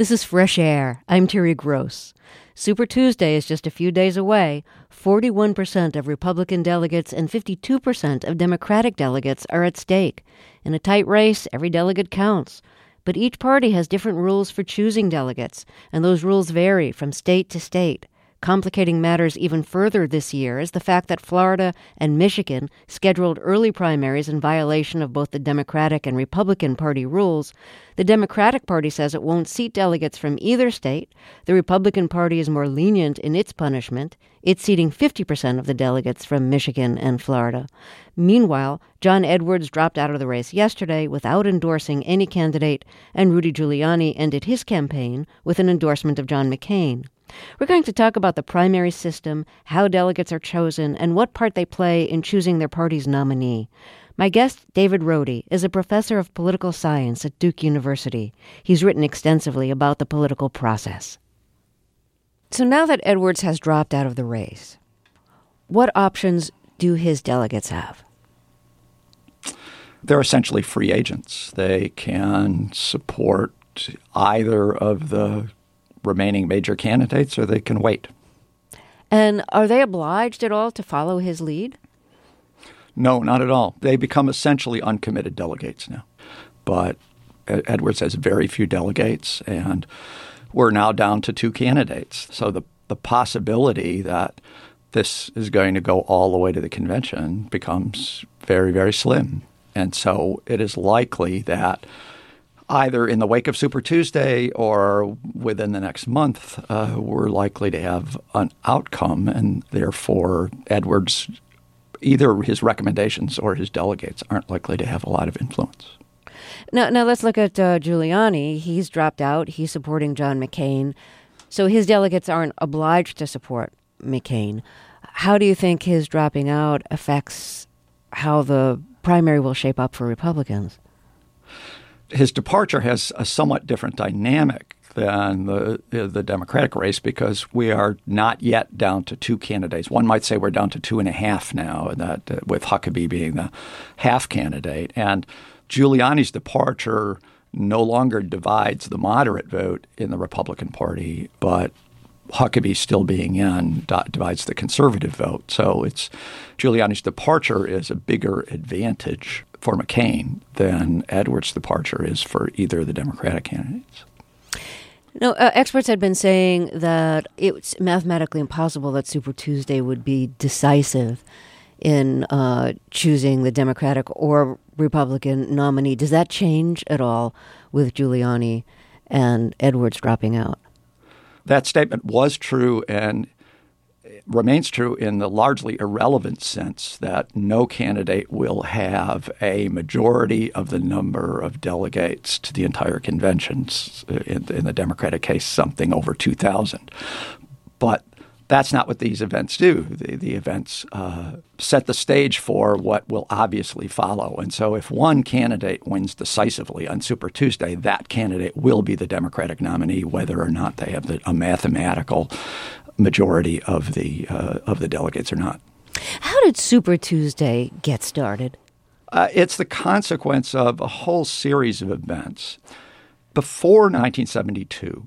This is Fresh Air. I'm Terry Gross. Super Tuesday is just a few days away. 41% of Republican delegates and 52% of Democratic delegates are at stake. In a tight race, every delegate counts. But each party has different rules for choosing delegates, and those rules vary from state to state. Complicating matters even further this year is the fact that Florida and Michigan scheduled early primaries in violation of both the Democratic and Republican Party rules. The Democratic Party says it won't seat delegates from either state. The Republican Party is more lenient in its punishment. It's seating 50% of the delegates from Michigan and Florida. Meanwhile, John Edwards dropped out of the race yesterday without endorsing any candidate, and Rudy Giuliani ended his campaign with an endorsement of John McCain. We're going to talk about the primary system, how delegates are chosen, and what part they play in choosing their party's nominee. My guest, David Rohde, is a professor of political science at Duke University. He's written extensively about the political process. So now that Edwards has dropped out of the race, what options do his delegates have? They're essentially free agents. They can support either of the remaining major candidates, or they can wait. And are they obliged at all to follow his lead? No, not at all. They become essentially uncommitted delegates now. But Edwards has very few delegates, and we're now down to two candidates. So the possibility that this is going to go all the way to the convention becomes very, very slim. And so it is likely that either in the wake of Super Tuesday or within the next month, we're likely to have an outcome, and therefore Edwards, either his recommendations or his delegates, aren't likely to have a lot of influence. Now let's look at Giuliani. He's dropped out. He's supporting John McCain. So his delegates aren't obliged to support McCain. How do you think his dropping out affects how the primary will shape up for Republicans? His departure has a somewhat different dynamic than the Democratic race because we are not yet down to two candidates. One might say we're down to 2.5 now, that with Huckabee being the half candidate. And Giuliani's departure no longer divides the moderate vote in the Republican Party, but Huckabee still being in divides the conservative vote. So Giuliani's departure is a bigger advantage for McCain than Edwards' departure is for either of the Democratic candidates. No, experts had been saying that it's mathematically impossible that Super Tuesday would be decisive in choosing the Democratic or Republican nominee. Does that change at all with Giuliani and Edwards dropping out? That statement was true and remains true in the largely irrelevant sense that no candidate will have a majority of the number of delegates to the entire conventions. In the Democratic case, something over 2,000. But that's not what these events do. The events set the stage for what will obviously follow. And so if one candidate wins decisively on Super Tuesday, that candidate will be the Democratic nominee, whether or not they have a mathematical majority of the delegates or not. How did Super Tuesday get started? It's the consequence of a whole series of events. Before 1972,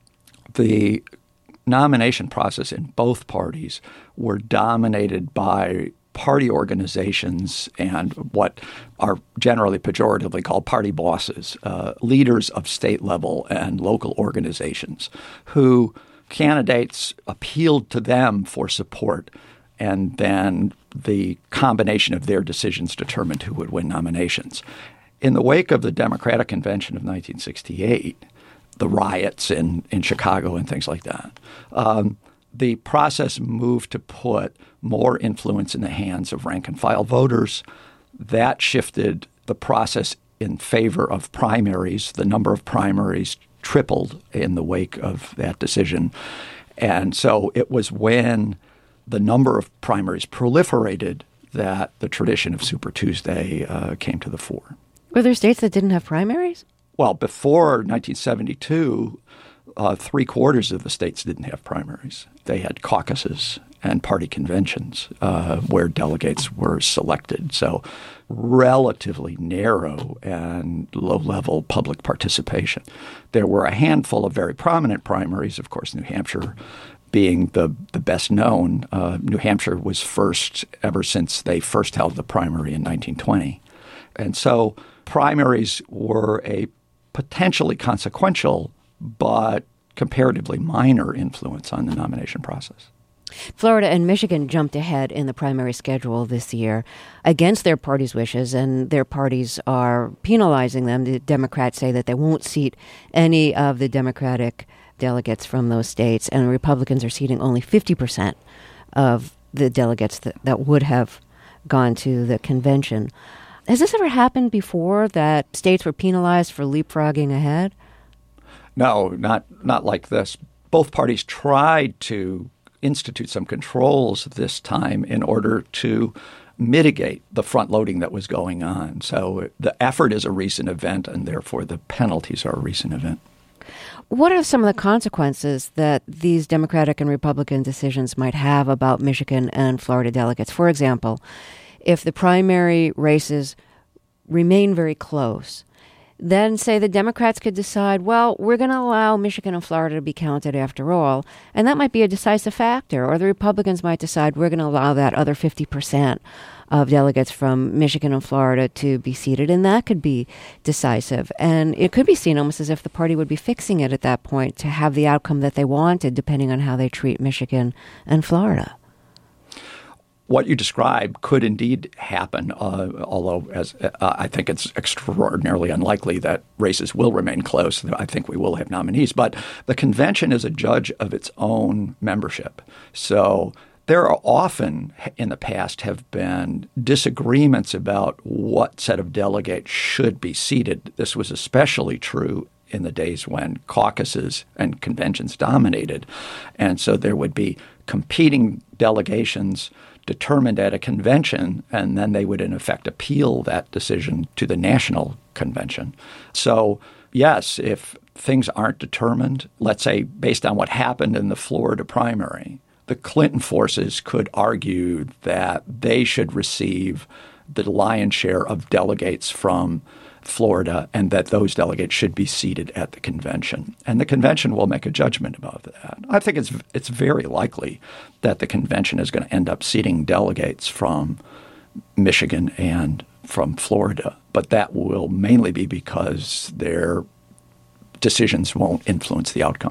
the nomination process in both parties were dominated by party organizations and what are generally pejoratively called party bosses, leaders of state level and local organizations who candidates appealed to them for support, and then the combination of their decisions determined who would win nominations. In the wake of the Democratic Convention of 1968, the riots in Chicago and things like that, the process moved to put more influence in the hands of rank-and-file voters. That shifted the process in favor of primaries. The number of primaries tripled in the wake of that decision. And so it was when the number of primaries proliferated that the tradition of Super Tuesday came to the fore. Were there states that didn't have primaries? Well, before 1972, 3/4 of the states didn't have primaries. They had caucuses. and party conventions where delegates were selected. So relatively narrow and low-level public participation. There were a handful of very prominent primaries, of course, New Hampshire being the best known. New Hampshire was first ever since they first held the primary in 1920. And so primaries were a potentially consequential but comparatively minor influence on the nomination process. Florida and Michigan jumped ahead in the primary schedule this year against their party's wishes, and their parties are penalizing them. The Democrats say that they won't seat any of the Democratic delegates from those states, and the Republicans are seating only 50% of the delegates that would have gone to the convention. Has this ever happened before, that states were penalized for leapfrogging ahead? No, not like this. Both parties tried to institute some controls this time in order to mitigate the front-loading that was going on. So the effort is a recent event, and therefore the penalties are a recent event. What are some of the consequences that these Democratic and Republican decisions might have about Michigan and Florida delegates? For example, if the primary races remain very close, then say the Democrats could decide, well, we're going to allow Michigan and Florida to be counted after all, and that might be a decisive factor. Or the Republicans might decide we're going to allow that other 50% of delegates from Michigan and Florida to be seated, and that could be decisive. And it could be seen almost as if the party would be fixing it at that point to have the outcome that they wanted, depending on how they treat Michigan and Florida. What you described could indeed happen, although I think it's extraordinarily unlikely that races will remain close. I think we will have nominees. But the convention is a judge of its own membership. So there are often in the past have been disagreements about what set of delegates should be seated. This was especially true in the days when caucuses and conventions dominated. And so there would be competing delegations determined at a convention, and then they would in effect appeal that decision to the national convention. So yes, if things aren't determined, let's say based on what happened in the Florida primary, the Clinton forces could argue that they should receive the lion's share of delegates from Florida and that those delegates should be seated at the convention. And the convention will make a judgment about that. I think it's very likely that the convention is going to end up seating delegates from Michigan and from Florida. But that will mainly be because their decisions won't influence the outcome.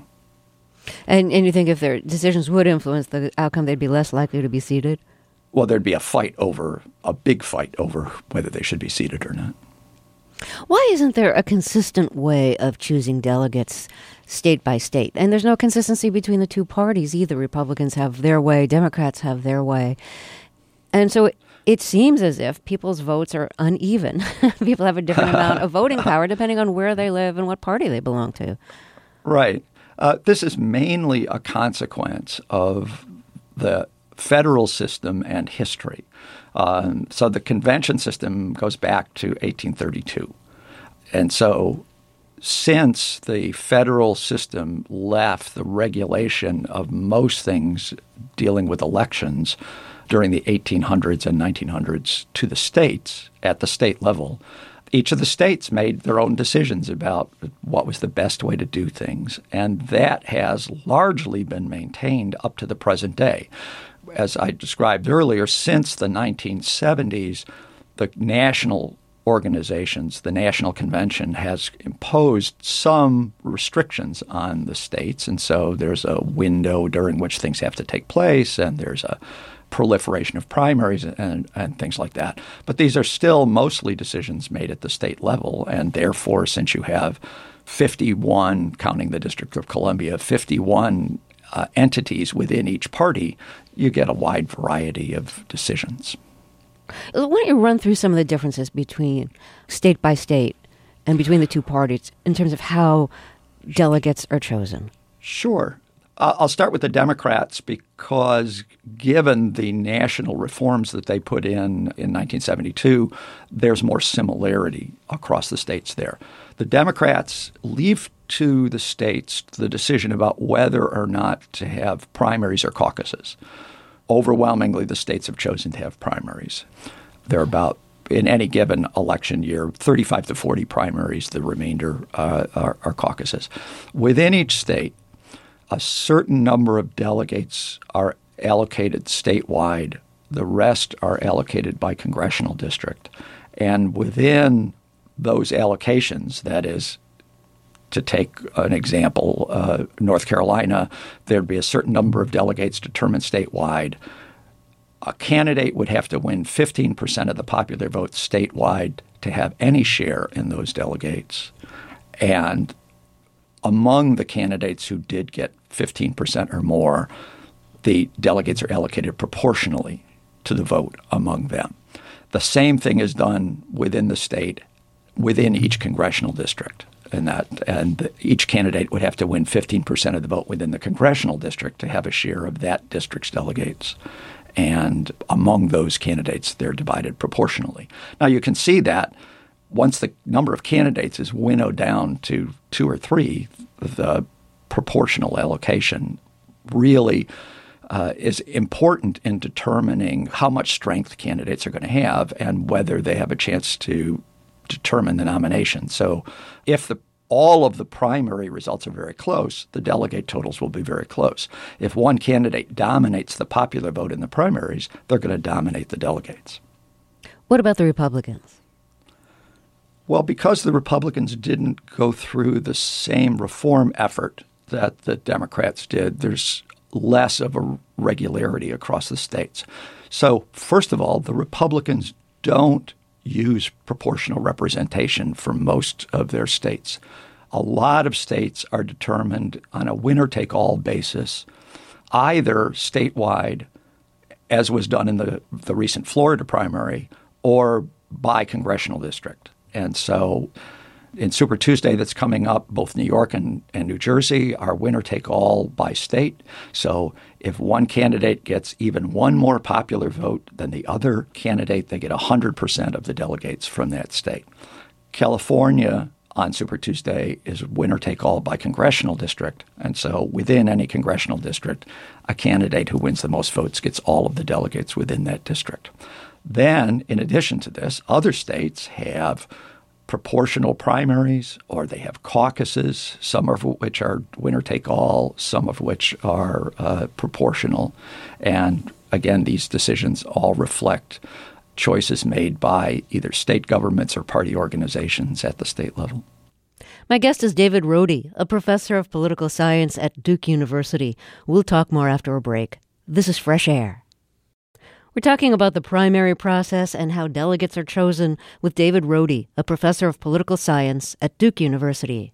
And you think if their decisions would influence the outcome, they'd be less likely to be seated? Well, there'd be a big fight over whether they should be seated or not. Why isn't there a consistent way of choosing delegates state by state? And there's no consistency between the two parties either. Republicans have their way, Democrats have their way. And so it seems as if people's votes are uneven. People have a different amount of voting power depending on where they live and what party they belong to. Right. This is mainly a consequence of the federal system and history. So the convention system goes back to 1832. And so since the federal system left the regulation of most things dealing with elections during the 1800s and 1900s to the states at the state level, each of the states made their own decisions about what was the best way to do things. And that has largely been maintained up to the present day. As I described earlier, since the 1970s, the national organizations, the National Convention, has imposed some restrictions on the states. And so there's a window during which things have to take place, and there's a proliferation of primaries and things like that. But these are still mostly decisions made at the state level. And therefore, since you have 51, counting the District of Columbia, 51 entities within each party, you get a wide variety of decisions. Why don't you run through some of the differences between state by state and between the two parties in terms of how delegates are chosen? Sure. I'll start with the Democrats because given the national reforms that they put in 1972, there's more similarity across the states there. The Democrats leave to the states the decision about whether or not to have primaries or caucuses. overwhelmingly the states have chosen to have primaries. There are about, in any given election year, 35 to 40 primaries. The remainder are caucuses. Within each state, a certain number of delegates are allocated statewide. The rest are allocated by congressional district. And within those allocations, that is, to take an example, North Carolina, there'd be a certain number of delegates determined statewide. A candidate would have to win 15% of the popular vote statewide to have any share in those delegates. And among the candidates who did get 15% or more, the delegates are allocated proportionally to the vote among them. The same thing is done within the state, within each congressional district. And each candidate would have to win 15% of the vote within the congressional district to have a share of that district's delegates. And among those candidates, they're divided proportionally. Now, you can see that once the number of candidates is winnowed down to 2 or 3, the proportional allocation really is important in determining how much strength candidates are going to have and whether they have a chance to determine the nomination. So if all of the primary results are very close, the delegate totals will be very close. If one candidate dominates the popular vote in the primaries, they're going to dominate the delegates. What about the Republicans? Well, because the Republicans didn't go through the same reform effort that the Democrats did, there's less of a regularity across the states. So, first of all, the Republicans don't use proportional representation for most of their states. A lot of states are determined on a winner-take-all basis, either statewide, as was done in the recent Florida primary, or by congressional district. And so in Super Tuesday that's coming up, both New York and New Jersey are winner-take-all by state. So if one candidate gets even one more popular vote than the other candidate, they get 100% of the delegates from that state. California on Super Tuesday is winner-take-all by congressional district. And so within any congressional district, a candidate who wins the most votes gets all of the delegates within that district. Then, in addition to this, other states have proportional primaries, or they have caucuses, some of which are winner-take-all, some of which are proportional. And again, these decisions all reflect choices made by either state governments or party organizations at the state level. My guest is David Rohde, a professor of political science at Duke University. We'll talk more after a break. This is Fresh Air. We're talking about the primary process and how delegates are chosen with David Rohde, a professor of political science at Duke University.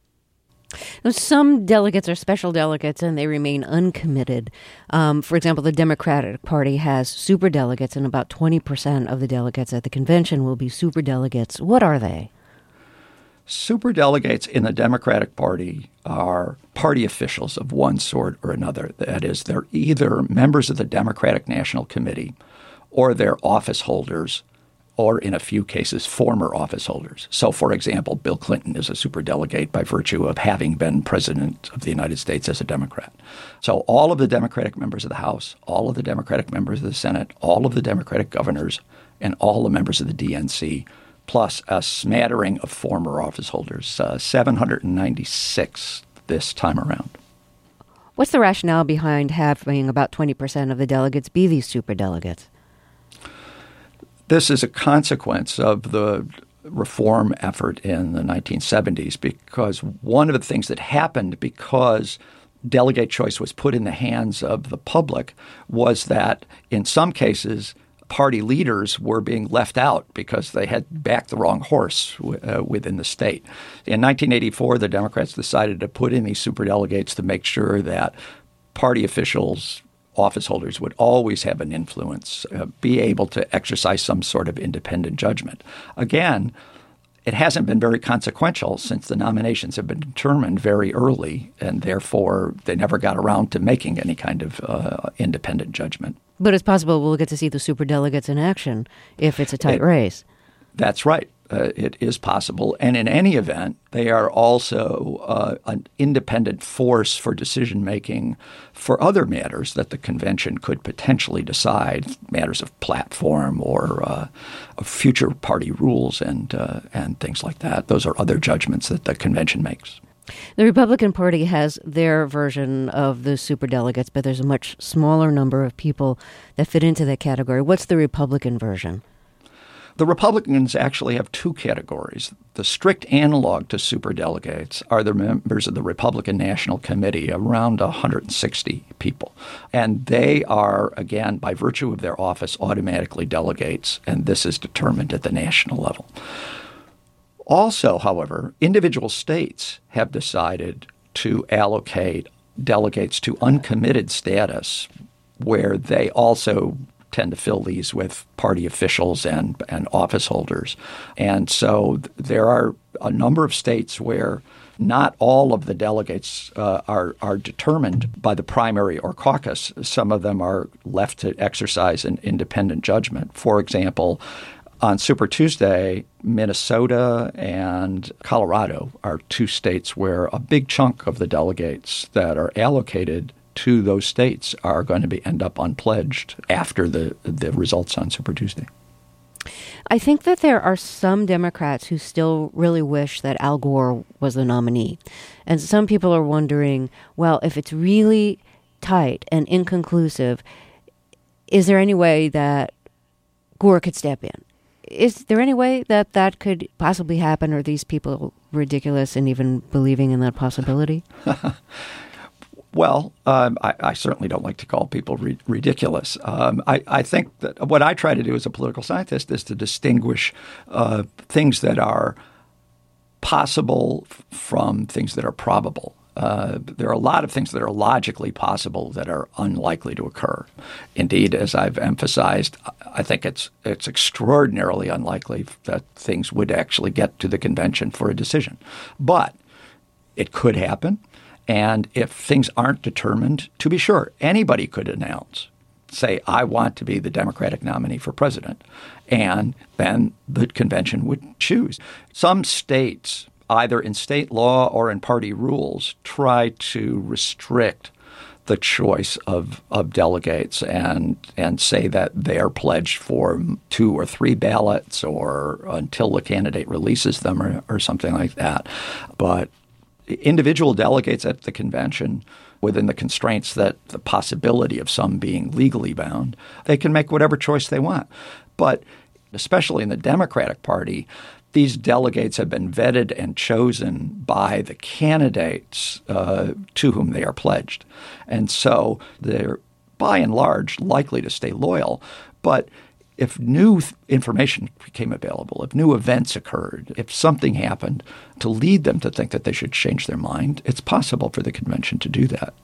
Now, some delegates are special delegates and they remain uncommitted. For example, the Democratic Party has superdelegates, and about 20% of the delegates at the convention will be superdelegates. What are they? Superdelegates in the Democratic Party are party officials of one sort or another. That is, they're either members of the Democratic National Committee or they're office holders, or in a few cases, former office holders. So, for example, Bill Clinton is a superdelegate by virtue of having been president of the United States as a Democrat. So all of the Democratic members of the House, all of the Democratic members of the Senate, all of the Democratic governors, and all the members of the DNC, plus a smattering of former office holders, 796 this time around. What's the rationale behind having about 20% of the delegates be these superdelegates? This is a consequence of the reform effort in the 1970s, because one of the things that happened because delegate choice was put in the hands of the public was that in some cases party leaders were being left out because they had backed the wrong horse within the state. In 1984, the Democrats decided to put in these superdelegates to make sure that party officials, office holders, would always have an influence, be able to exercise some sort of independent judgment. Again, it hasn't been very consequential since the nominations have been determined very early, and therefore they never got around to making any kind of independent judgment. But it's possible we'll get to see the superdelegates in action if it's a tight race. That's right. it is possible. And in any event, they are also an independent force for decision-making for other matters that the convention could potentially decide, matters of platform or of future party rules and things like that. Those are other judgments that the convention makes. The Republican Party has their version of the superdelegates, but there's a much smaller number of people that fit into that category. What's the Republican version? The Republicans actually have two categories. The strict analog to superdelegates are the members of the Republican National Committee, around 160 people. And they are, again, by virtue of their office, automatically delegates, and this is determined at the national level. Also, however, individual states have decided to allocate delegates to uncommitted status, where they also tend to fill these with party officials and office holders. And so there are a number of states where not all of the delegates are determined by the primary or caucus. Some of them are left to exercise an independent judgment. For example, on Super Tuesday, Minnesota and Colorado are two states where a big chunk of the delegates that are allocated to those states are going to end up unpledged after the results on Super Tuesday. I think that there are some Democrats who still really wish that Al Gore was the nominee. And some people are wondering, well, if it's really tight and inconclusive, is there any way that Gore could step in? Is there any way that that could possibly happen? Or are these people ridiculous in even believing in that possibility? Well, I certainly don't like to call people ridiculous. I think that what I try to do as a political scientist is to distinguish things that are possible from things that are probable. There are a lot of things that are logically possible that are unlikely to occur. Indeed, as I've emphasized, I think it's extraordinarily unlikely that things would actually get to the convention for a decision. But it could happen. And if things aren't determined, to be sure, anybody could announce, say, I want to be the Democratic nominee for president. And then the convention would choose. Some states, either in state law or in party rules, try to restrict the choice of delegates and say that they're pledged for 2 or 3 ballots or until the candidate releases them or something like that. But individual delegates at the convention, within the constraints that the possibility of some being legally bound, they can make whatever choice they want. But especially in the Democratic Party, these delegates have been vetted and chosen by the candidates to whom they are pledged. And so they're, by and large, likely to stay loyal. But if new information became available, if new events occurred, if something happened to lead them to think that they should change their mind, it's possible for the convention to do that.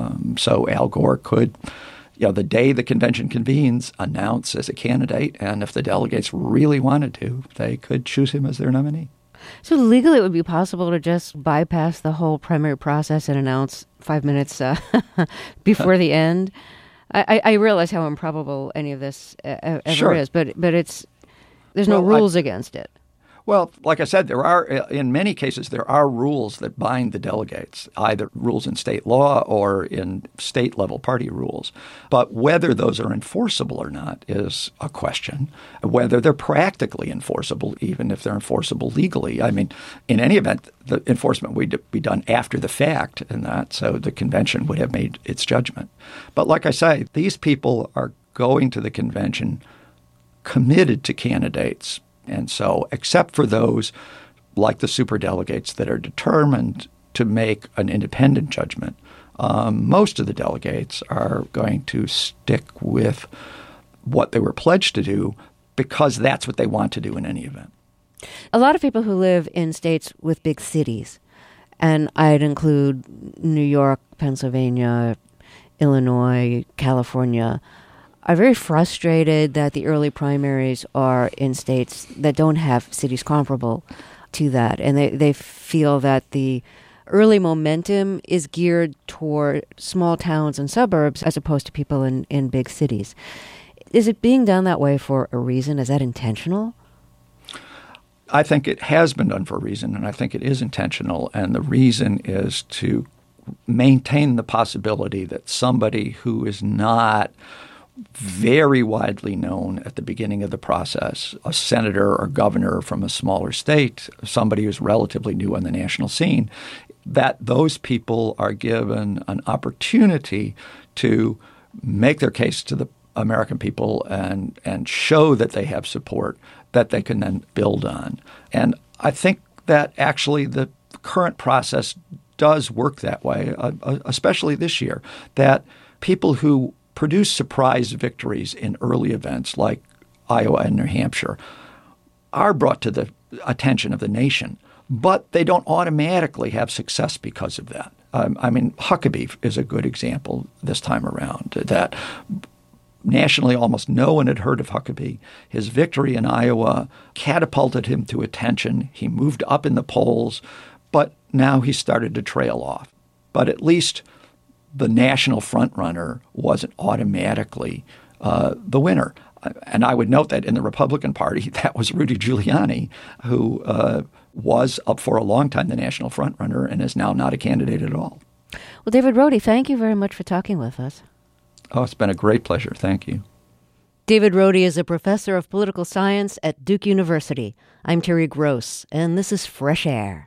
So Al Gore could, the day the convention convenes, announce as a candidate, and if the delegates really wanted to, they could choose him as their nominee. So legally it would be possible to just bypass the whole primary process and announce 5 minutes before the end? I realize how improbable any of this ever is, but there's no rules against it. Well, like I said, in many cases there are rules that bind the delegates, either rules in state law or in state-level party rules. But whether those are enforceable or not is a question. Whether they're practically enforceable, even if they're enforceable legally. I mean, in any event, the enforcement would be done after the fact, and that so the convention would have made its judgment. But like I say, these people are going to the convention committed to candidates. And so, except for those like the superdelegates that are determined to make an independent judgment, most of the delegates are going to stick with what they were pledged to do because that's what they want to do in any event. A lot of people who live in states with big cities, and I'd include New York, Pennsylvania, Illinois, California, are very frustrated that the early primaries are in states that don't have cities comparable to that. And they feel that the early momentum is geared toward small towns and suburbs as opposed to people in big cities. Is it being done that way for a reason? Is that intentional? I think it has been done for a reason, and I think it is intentional. And the reason is to maintain the possibility that somebody who is not very widely known at the beginning of the process, a senator or governor from a smaller state, somebody who's relatively new on the national scene, that those people are given an opportunity to make their case to the American people and show that they have support that they can then build on. And I think that actually the current process does work that way, especially this year, that people who produce surprise victories in early events like Iowa and New Hampshire are brought to the attention of the nation, but they don't automatically have success because of that. Huckabee is a good example this time around, that nationally almost no one had heard of Huckabee. His victory in Iowa catapulted him to attention. He moved up in the polls, but now he started to trail off. But at least the national frontrunner wasn't automatically the winner. And I would note that in the Republican Party, that was Rudy Giuliani, who was up for a long time the national frontrunner and is now not a candidate at all. Well, David Rohde, thank you very much for talking with us. Oh, it's been a great pleasure. Thank you. David Rohde is a professor of political science at Duke University. I'm Terry Gross, and this is Fresh Air.